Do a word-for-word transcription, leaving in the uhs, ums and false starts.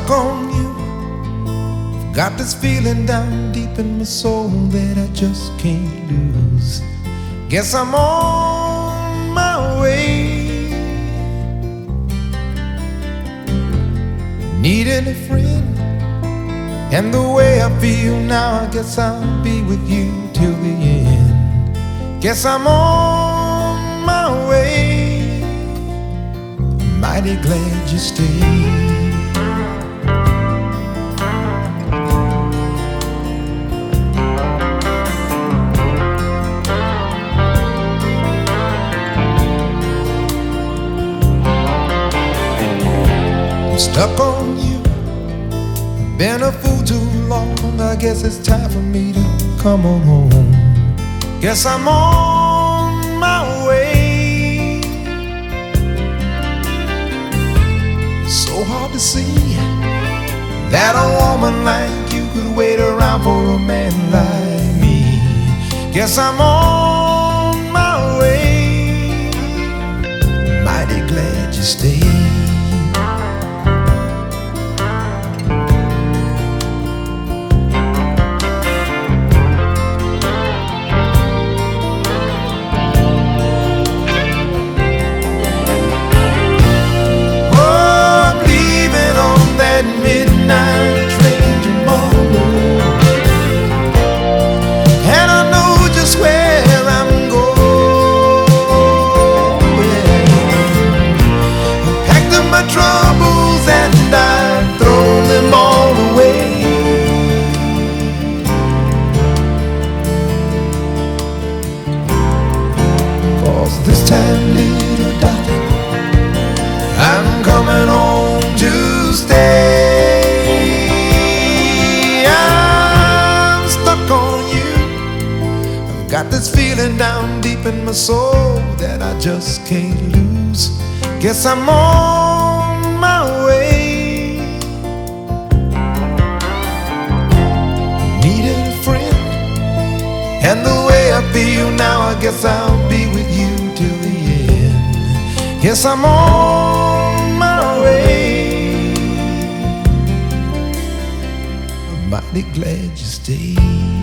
stuck on you. Got this feeling down deep in my soul that I just can't lose. Guess I'm on my way. Needing a friend, and the way I feel now, I guess I'll be with you till the end. Guess I'm on my way. Mighty glad you stayed. Stuck on you, been a fool too long. I guess it's time for me to come on home. Guess I'm on my way. So hard to see that a woman like you could wait around for a man like me. Guess I'm on my way. Mighty glad you stayed. Midnight train tomorrow, and I know just where I'm going. I packed up my troubles and I throw them all away. 'Cause this time, little darling, I'm coming home to stay. Got this feeling down deep in my soul that I just can't lose. Guess I'm on my way. Needed a friend, and the way I feel now, I guess I'll be with you till the end. Guess I'm on my way. I'm mighty glad you stayed.